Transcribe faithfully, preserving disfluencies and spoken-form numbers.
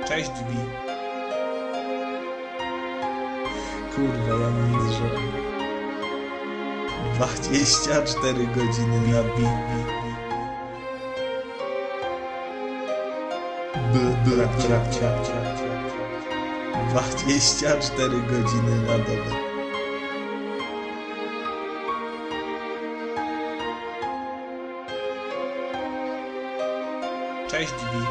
Cześć Bi. Kurwa, ja nic, że... dwadzieścia cztery godziny na Bi. B, b, b, dwadzieścia cztery godziny na dobę. Cześć Bi.